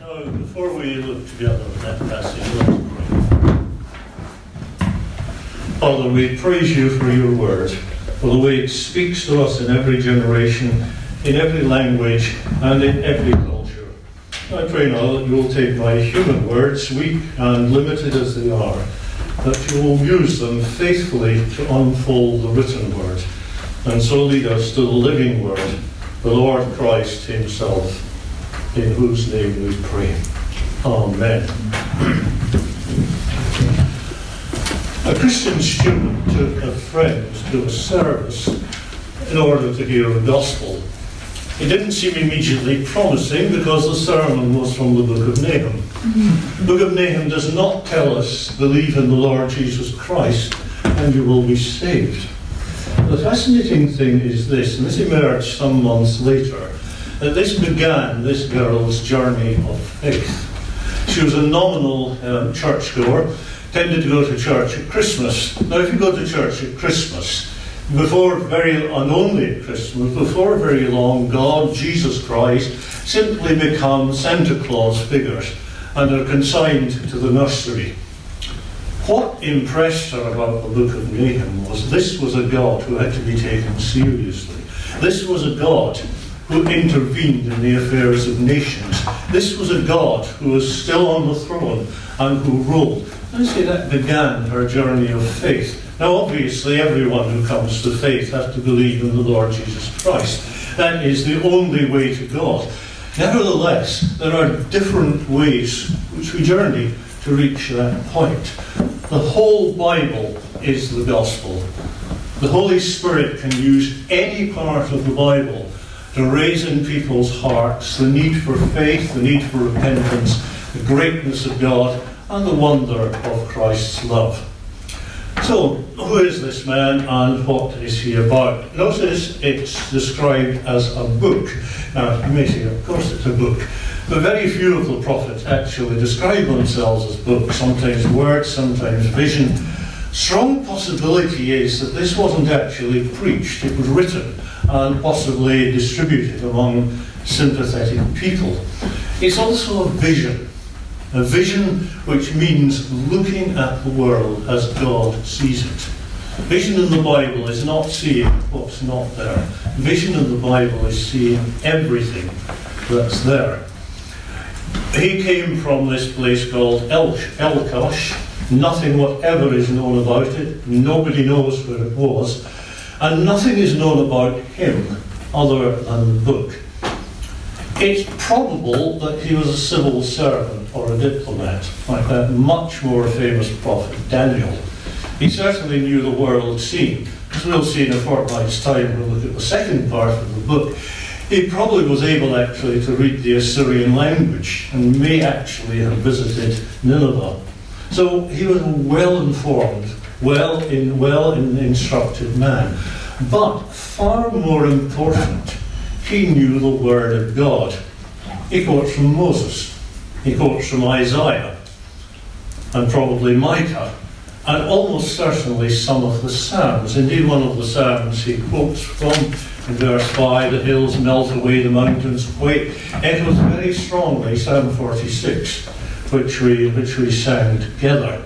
Now, before we look together at that passage, let us pray. Father, we praise you for your word, for the way it speaks to us in every generation, in every language, and in every culture. I pray now that you will take my human words, weak and limited as they are, that you will use them faithfully to unfold the written word, and so lead us to the living word, the Lord Christ himself, in whose name we pray. Amen. A Christian student took a friend to a service in order to hear the gospel. It didn't seem immediately promising because the sermon was from the book of Nahum. The book of Nahum does not tell us, believe in the Lord Jesus Christ and you will be saved. The fascinating thing is this, and this emerged some months later, that this began this girl's journey of faith. She was a nominal churchgoer, tended to go to church at Christmas. Now, if you go to church at Christmas, and only at Christmas, before very long, God, Jesus Christ, simply become Santa Claus figures and are consigned to the nursery. What impressed her about the book of Nahum was this was a God who had to be taken seriously. This was a God who intervened in the affairs of nations. This was a God who was still on the throne and who ruled. I say that began her journey of faith. Now, obviously, everyone who comes to faith has to believe in the Lord Jesus Christ. That is the only way to God. Nevertheless, there are different ways which we journey to reach that point. The whole Bible is the gospel. The Holy Spirit can use any part of the Bible to raise in people's hearts the need for faith, the need for repentance, the greatness of God, and the wonder of Christ's love. So, who is this man and what is he about? Notice it's described as a book. Now, you may say, of course it's a book, but very few of the prophets actually describe themselves as books, sometimes words, sometimes vision. Strong possibility is that this wasn't actually preached, it was written and possibly distributed among sympathetic people. It's also a vision which means looking at the world as God sees it. Vision in the Bible is not seeing what's not there. Vision in the Bible is seeing everything that's there. He came from this place called Elkosh. Nothing whatever is known about it. Nobody knows where it was. And nothing is known about him other than the book. It's probable that he was a civil servant or a diplomat, like that much more famous prophet Daniel. He certainly knew the world scene. As we'll see in a fortnight's time, we'll look at the second part of the book. He probably was able actually to read the Assyrian language and may actually have visited Nineveh. So he was a well-informed, well-instructed man. But far more important, he knew the Word of God. He quotes from Moses, he quotes from Isaiah, and probably Micah, and almost certainly some of the Psalms. Indeed, one of the Psalms he quotes from, in verse 5, the hills melt away, the mountains quake. It was very strongly Psalm 46, which we sang together.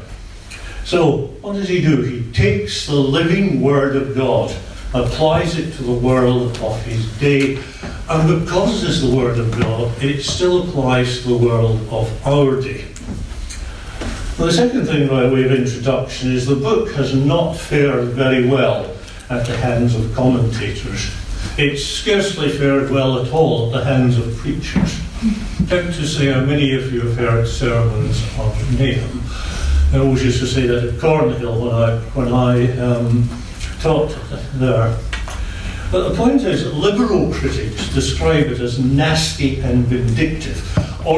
So, what does he do? He takes the living Word of God, applies it to the world of his day, and because it is the Word of God, it still applies to the world of our day. Well, the second thing by way of introduction is the book has not fared very well at the hands of commentators. It's scarcely fared well at all at the hands of preachers. I'm tempted to say how many of you have heard sermons of Nahum. I always used to say that at Cornhill when I taught there. But the point is, liberal critics describe it as nasty and vindictive, or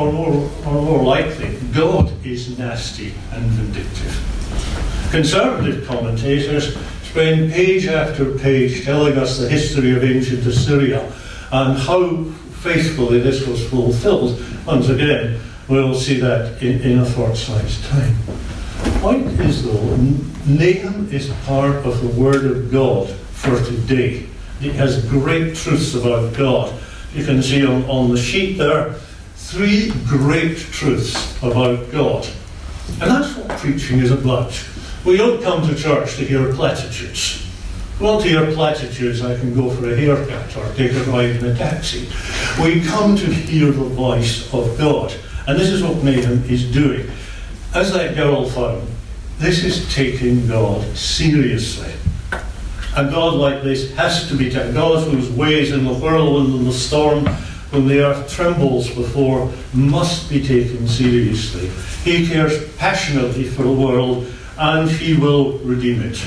more likely, God is nasty and vindictive. Conservative commentators spend page after page telling us the history of ancient Assyria and how faithfully this was fulfilled. Once again, we'll see that in a fortnight's time. The point is, though, Nahum is part of the Word of God for today. It has great truths about God. You can see on the sheet there three great truths about God. And that's what preaching is about. We don't come to church to hear platitudes. If I want to hear platitudes, I can go for a haircut or take a ride in a taxi. We come to hear the voice of God. And this is what Nahum is doing. As that girl found, this is taking God seriously. A God like this has to be taken. God whose ways in the whirlwind and the storm, when the earth trembles before, must be taken seriously. He cares passionately for the world, and he will redeem it.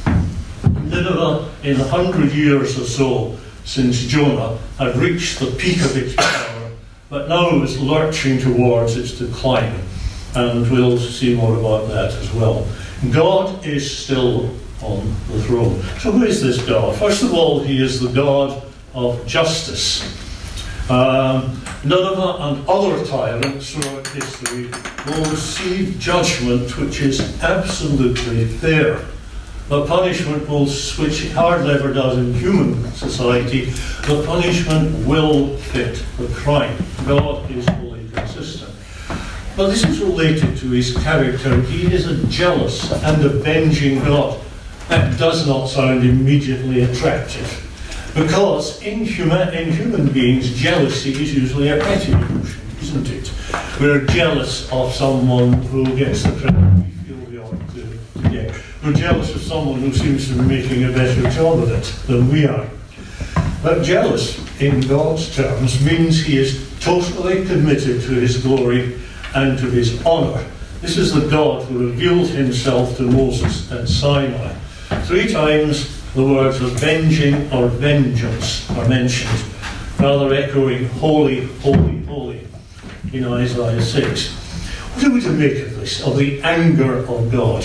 Nineveh, in 100 years or so since Jonah, had reached the peak of its power, but now is lurching towards its decline. And we'll see more about that as well. God is still on the throne. So who is this God? First of all, he is the God of justice. Nineveh and other tyrants throughout history will receive judgment which is absolutely fair. The punishment will, which hardly ever does in human society, the punishment will fit the crime. God is fully consistent. But this is related to his character. He is a jealous and avenging God. That does not sound immediately attractive. Because in human beings, jealousy is usually a petty emotion, isn't it? We're jealous of someone who gets the credit we feel we ought to get. We're jealous of someone who seems to be making a better job of it than we are. But jealous, in God's terms, means he is totally committed to his glory and to his honour. This is the God who revealed himself to Moses at Sinai. 3 times the words avenging or vengeance are mentioned, rather echoing holy, holy, holy in Isaiah 6. What are we to make of this, of the anger of God?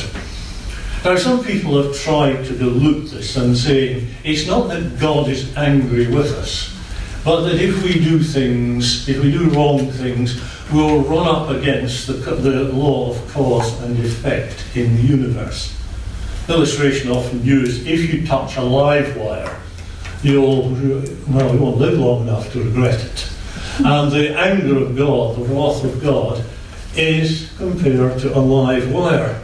Now, some people have tried to dilute this and saying it's not that God is angry with us, but that if we do things, if we do wrong things, we'll run up against the law of cause and effect in the universe. Illustration often used: if you touch a live wire, you won't live long enough to regret it. And the anger of God, the wrath of God, is compared to a live wire.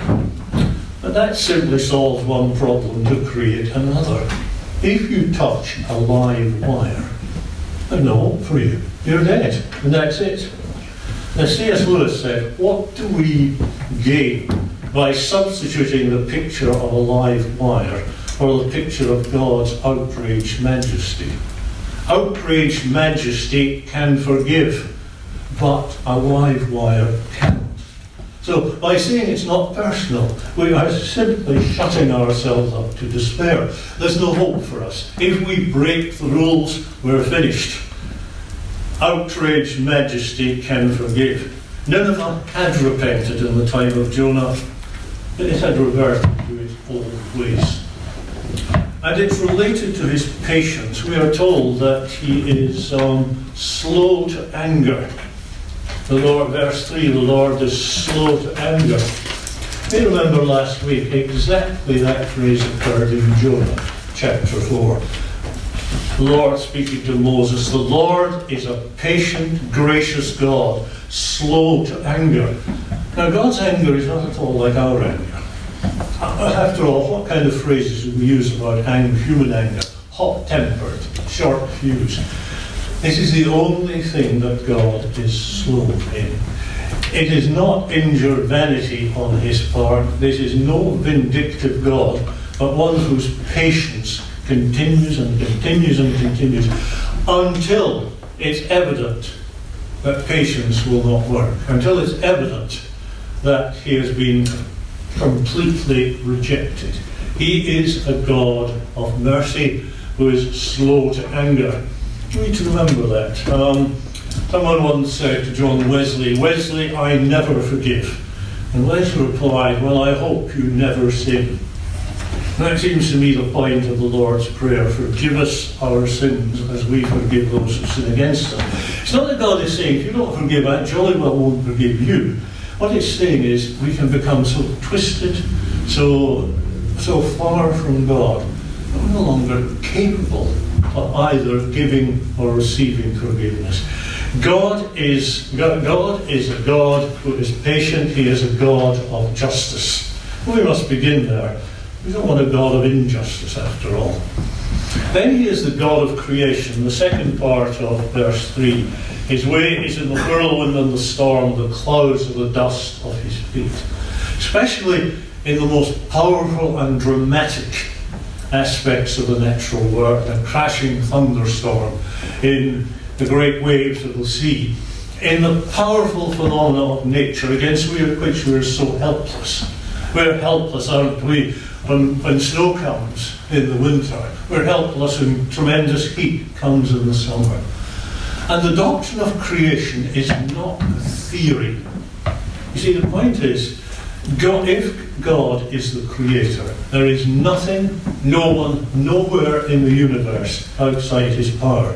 But that simply solves one problem to create another. If you touch a live wire, there's no hope for you. You're dead, and that's it. Now, C.S. Lewis said, what do we gain by substituting the picture of a live wire for the picture of God's outraged majesty? Outraged majesty can forgive, but a live wire cannot. So by saying it's not personal, we are simply shutting ourselves up to despair. There's no hope for us. If we break the rules, we're finished. Outraged majesty can forgive. Nineveh had repented in the time of Jonah, but it had reverted to its old ways. And it's related to his patience. We are told that he is slow to anger. The Lord, verse 3, the Lord is slow to anger. You remember last week, exactly that phrase occurred in Jonah chapter 4. The Lord speaking to Moses, the Lord is a patient, gracious God, slow to anger. Now, God's anger is not at all like our anger. After all, what kind of phrases do we use about anger, human anger? Hot-tempered, short-fused. This is the only thing that God is slow in. It is not injured vanity on his part. This is no vindictive God, but one whose patience continues and continues and continues until it's evident that patience will not work, until it's evident that he has been completely rejected. He is a God of mercy who is slow to anger. We need to remember that. Someone once said to John Wesley, "Wesley, I never forgive." And Wesley replied, "Well, I hope you never sin." And that seems to me the point of the Lord's Prayer: forgive us our sins as we forgive those who sin against us. It's not that God is saying, if you don't forgive, I jolly well won't forgive you. What it's saying is we can become so twisted, so far from God, that we're no longer capable of either giving or receiving forgiveness. God is a God who is patient. He is a God of justice. We must begin there. We don't want a God of injustice, after all. Then he is the God of creation. The second part of verse 3. His way is in the whirlwind and the storm, the clouds are the dust of his feet. Especially in the most powerful and dramatic aspects of the natural world, a crashing thunderstorm, in the great waves of the sea, in the powerful phenomena of nature against which we are so helpless. We're helpless, aren't we, when snow comes in the winter. We're helpless when tremendous heat comes in the summer. And the doctrine of creation is not a theory. You see, the point is, if God is the creator, there is nothing, no one, nowhere in the universe outside his power.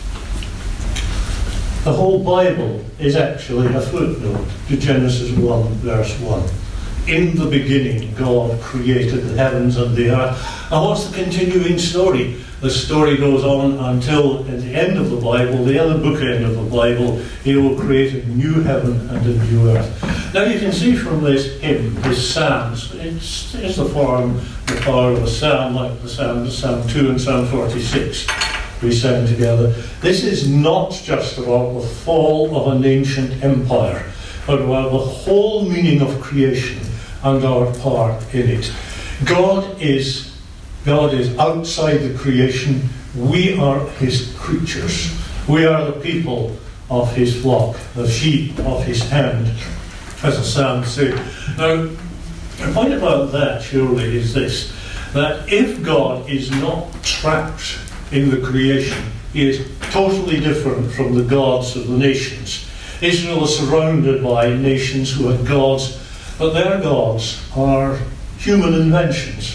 The whole Bible is actually a footnote to Genesis 1, verse 1. In the beginning, God created the heavens and the earth. And what's the continuing story? The story goes on until, at the end of the Bible, the other bookend of the Bible, he will create a new heaven and a new earth. Now you can see from this hymn, this Psalms, it's the power of a psalm, like the Psalm 2 and Psalm 46 we sang together. This is not just about the fall of an ancient empire, but about the whole meaning of creation and our part in it. God is outside the creation. We are his creatures. We are the people of his flock, the sheep of his hand, as the psalm says. Now, the point about that surely is this, that if God is not trapped in the creation, he is totally different from the gods of the nations. Israel is surrounded by nations who had gods, but their gods are human inventions.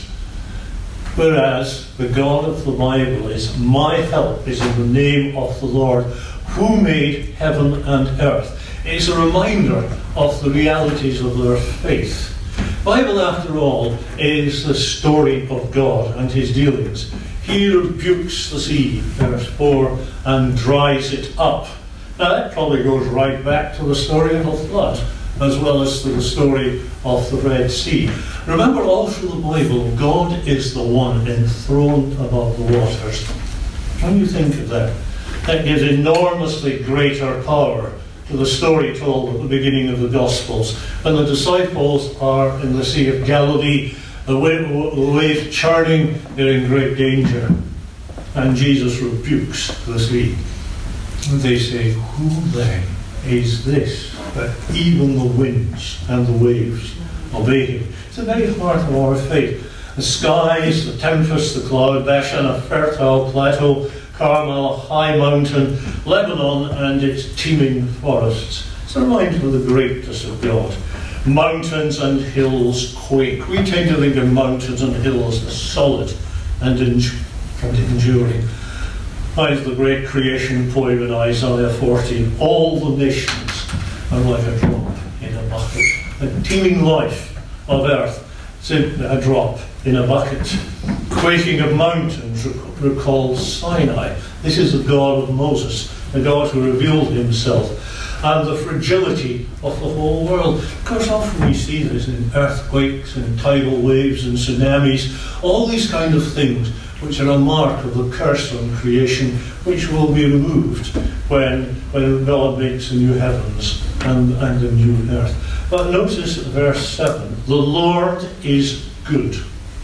Whereas the God of the Bible is, my help is in the name of the Lord, who made heaven and earth. It's a reminder of the realities of their faith. The Bible, after all, is the story of God and his dealings. He rebukes the sea, verse 4, and dries it up. Now that probably goes right back to the story of the flood, as well as to the story of the Red Sea. Remember, all through the Bible, God is the one enthroned above the waters. When you think of that, that gives enormously greater power to the story told at the beginning of the Gospels. When the disciples are in the Sea of Galilee, the wave churning, they're in great danger. And Jesus rebukes the sea. And they say, who then is this, that even the winds and the waves obey him? It's the very heart of our faith. The skies, the tempest, the cloud, Bashan, a fertile plateau, Carmel, a high mountain, Lebanon and its teeming forests. It's a reminder of the greatness of God. Mountains and hills quake. We tend to think of mountains and hills as solid and enduring. As the great creation poem in Isaiah 14, all the nations are like a drop in a bucket. The teeming life of earth, a drop in a bucket. Quaking of mountains recalls Sinai. This is the God of Moses, the God who revealed himself. And the fragility of the whole world. Of course, often we see this in earthquakes and tidal waves and tsunamis, all these kind of things which are a mark of the curse on creation, which will be removed when God makes the new heavens and the new earth. But notice verse 7, the Lord is good.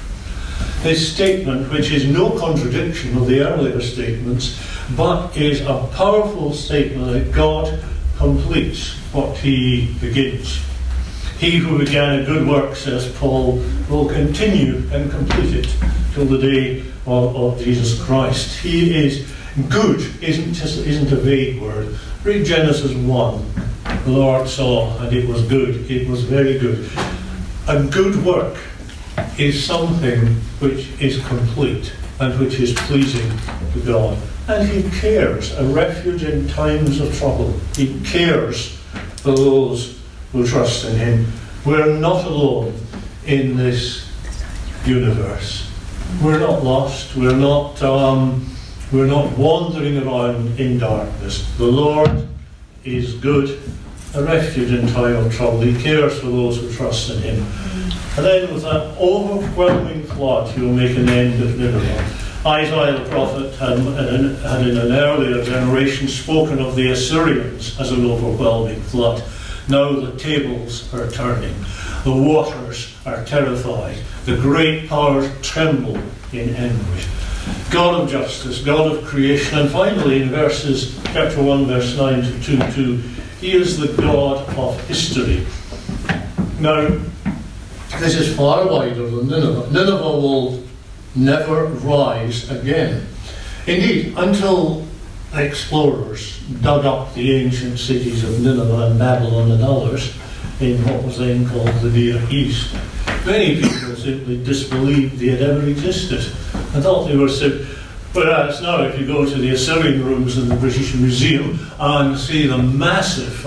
His statement, which is no contradiction of the earlier statements, but is a powerful statement that God completes what he begins. He who began a good work, says Paul, will continue and complete it till the day of Jesus Christ. He is good, isn't a vague word. Read Genesis 1. The Lord saw, and it was good. It was very good. A good work is something which is complete and which is pleasing to God. And he cares, a refuge in times of trouble. He cares for those who trust in him. We're not alone in this universe. We're not lost. We're not wandering around in darkness. The Lord is good, a refuge in time of trouble. He cares for those who trust in him. And then with that overwhelming flood, he will make an end of Nineveh. Isaiah the prophet had in an earlier generation spoken of the Assyrians as an overwhelming flood. Now the tables are turning. The waters are terrified. The great powers tremble in anguish. God of justice, God of creation. And finally in chapter 1, verse 9 to 2:2, he is the God of history. Now, this is far wider than Nineveh. Nineveh will never rise again. Indeed, until explorers dug up the ancient cities of Nineveh and Babylon and others in what was then called the Near East, many people simply disbelieved they had ever existed and thought they were whereas now if you go to the Assyrian rooms in the British Museum and see the massive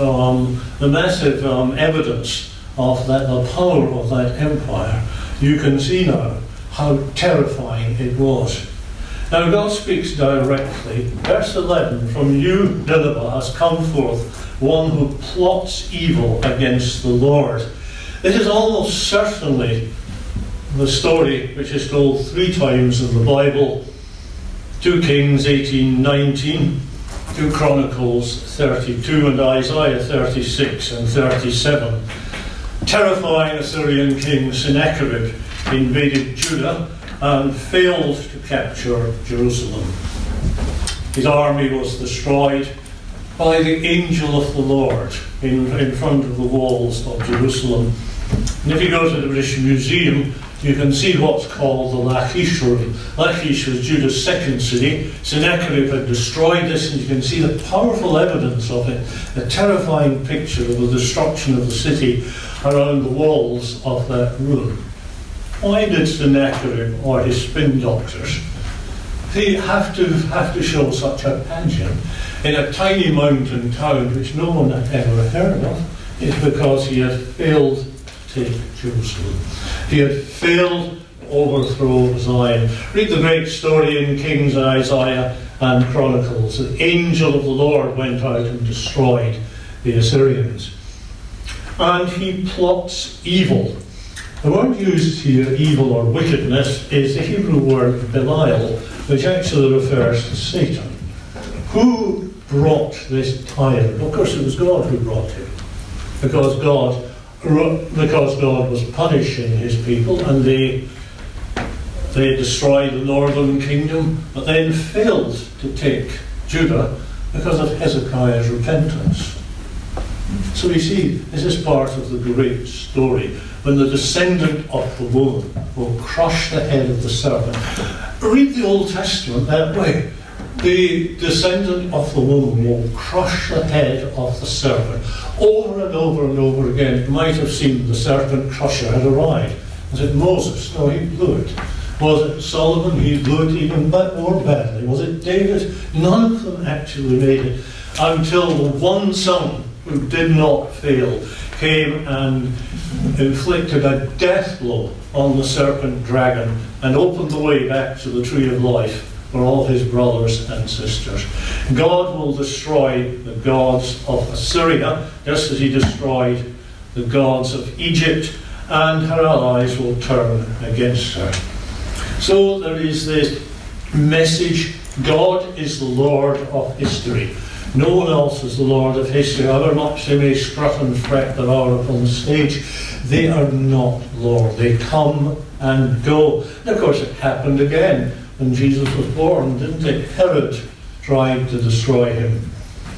evidence of the power of that empire, you can see now how terrifying it was. Now God speaks directly. Verse 11, from you, Nineveh, has come forth one who plots evil against the Lord. This is almost certainly the story which is told 3 times in the Bible. 2 Kings 18:19, 2 Chronicles 32, and Isaiah 36 and 37. Terrifying Assyrian king Sennacherib invaded Judah and failed to capture Jerusalem. His army was destroyed by the angel of the Lord in front of the walls of Jerusalem. And if you go to the British Museum, you can see what's called the Lachish room. Lachish was Judah's second city. Sennacherib had destroyed this, and you can see the powerful evidence of it, a terrifying picture of the destruction of the city around the walls of that room. Why did Sennacherib or his spin doctors have to show such a pageant in a tiny mountain town which no one had ever heard of? It's because he had failed to take Jerusalem. He had failed to overthrow Zion. Read the great story in Kings, Isaiah and Chronicles. The angel of the Lord went out and destroyed the Assyrians. And he plots evil. The word used here, evil or wickedness, is the Hebrew word Belial, which actually refers to Satan. Who brought this tyrant? Of course, it was God who brought him, because God was punishing his people, and they destroyed the northern kingdom, but then failed to take Judah because of Hezekiah's repentance. So we see this is part of the great story, when the descendant of the woman will crush the head of the serpent. Read the Old Testament that way. The descendant of the woman will crush the head of the serpent. Over and over and over again, it might have seemed the serpent crusher had arrived. Was it Moses? No, he blew it. Was it Solomon? He blew it even more badly. Was it David? None of them actually made it, until the one son who did not fail came and inflicted a death blow on the serpent dragon and opened the way back to the tree of life for all his brothers and sisters. God will destroy the gods of Assyria, just as he destroyed the gods of Egypt, and her allies will turn against her. So there is this message: God is the Lord of history. No one else is the Lord of history. However much they may strut and fret their hour upon the stage, they are not Lord. They come and go. And of course it happened again when Jesus was born, didn't it? Herod tried to destroy him.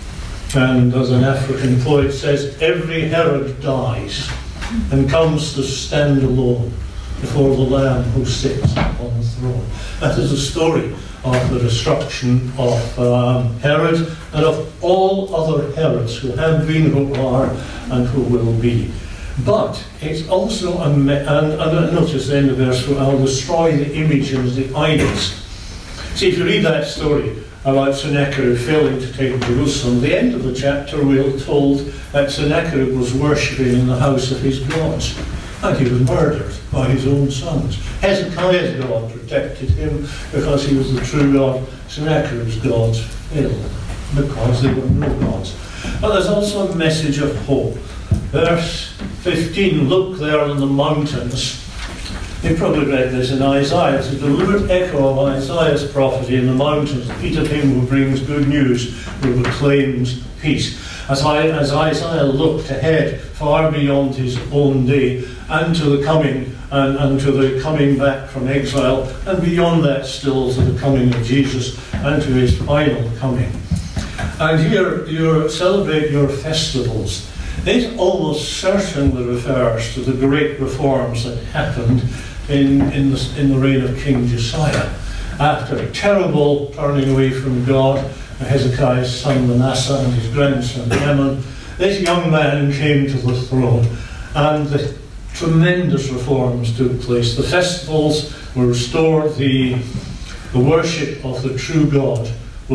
And as an African poet says, every Herod dies and comes to stand alone before the Lamb who sits on the throne. That is the story of the destruction of Herod and of all other Herods who have been, who are, and who will be. But it's also and notice then the verse, I'll destroy the images, the idols. See, if you read that story about Sennacherib failing to take Jerusalem, the end of the chapter we're told that Sennacherib was worshipping in the house of his gods, and he was murdered by his own sons. Hezekiah's God protected him because he was the true God. Sennacherib's gods failed because they were no gods. But there's also a message of hope. Verse 15, look there on the mountains. You probably read this in Isaiah. It's a deliberate echo of Isaiah's prophecy in the mountains. The feet of him who brings good news, who proclaims peace. As Isaiah looked ahead, far beyond his own day, and to the coming and to the coming back from exile, and beyond that still to the coming of Jesus and to his final coming. And here you celebrate your festivals. It almost certainly refers to the great reforms that happened in the reign of King Josiah. After a terrible turning away from God, Hezekiah's son Manasseh and his grandson Amon, this young man came to the throne, and the tremendous reforms took place. The festivals were restored, the worship of the true God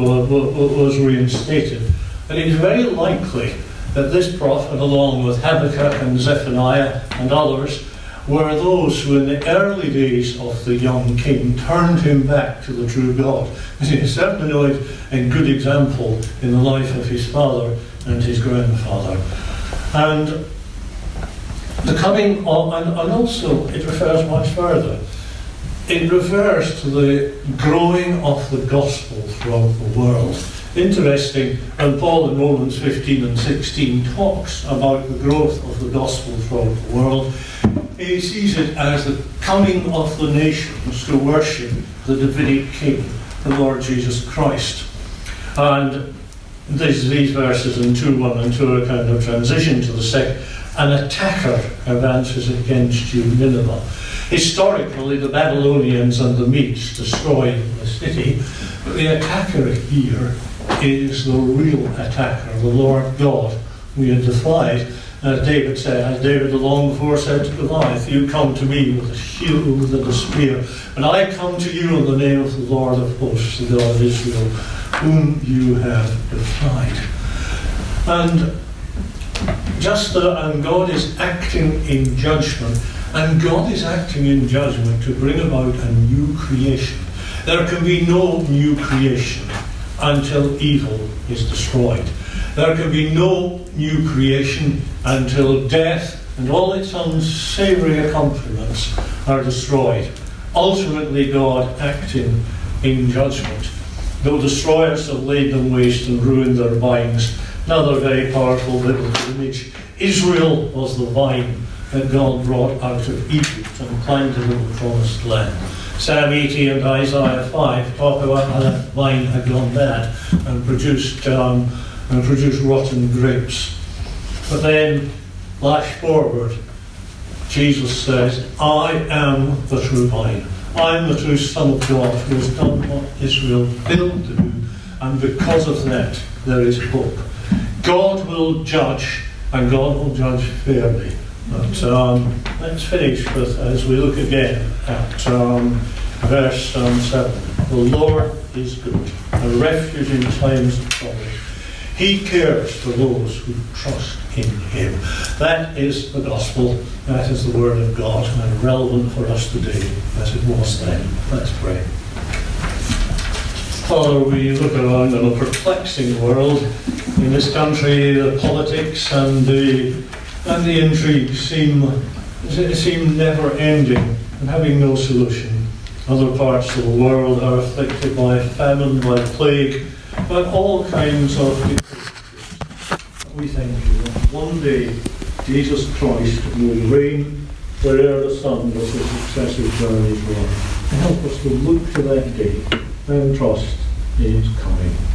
was reinstated. And it is very likely that this prophet, along with Habakkuk and Zephaniah and others, were those who in the early days of the young king turned him back to the true God. He certainly a good example in the life of his father and his grandfather. And the coming of, and also it refers much further. It refers to the growing of the gospel throughout the world. Interesting, and Paul in Romans 15 and 16 talks about the growth of the gospel throughout the world. He sees it as the coming of the nations to worship the Davidic King, the Lord Jesus Christ. And these verses in 2:1 and 2 are kind of transition to the second. An attacker advances against you, Nineveh. Historically, the Babylonians and the Medes destroyed the city, but the attacker here is the real attacker, the Lord God. We had defied, as David said, as David long before said to Goliath, you come to me with a shield and a spear, but I come to you in the name of the Lord of hosts, the God of Israel, whom you have defied. And and God is acting in judgment, and God is acting in judgment to bring about a new creation. There can be no new creation until evil is destroyed. There can be no new creation until death and all its unsavory accompaniments are destroyed. Ultimately, God acting in judgment. Though destroyers have laid them waste and ruined their vines. Another very powerful biblical image. Israel was the vine that God brought out of Egypt and planted in the promised land. Psalm 80 and Isaiah 5 talk about how that vine had gone bad and produced rotten grapes. But then, flash forward, Jesus says, I am the true vine. I am the true Son of God who has done what Israel failed to do, and because of that, there is hope. God will judge, and God will judge fairly. But let's finish with, as we look again at verse 7. The Lord is good, a refuge in times of trouble. He cares for those who trust in him. That is the gospel. That is the word of God, and relevant for us today as it was then. Let's pray. Father, we look around in a perplexing world. In this country, the politics and the intrigue seem never ending and having no solution. Other parts of the world are afflicted by famine, by plague, by all kinds of difficulties. We thank you that one day Jesus Christ will reign wherever the sun does his successive journeys run. Help us to look to that day and trust in his coming.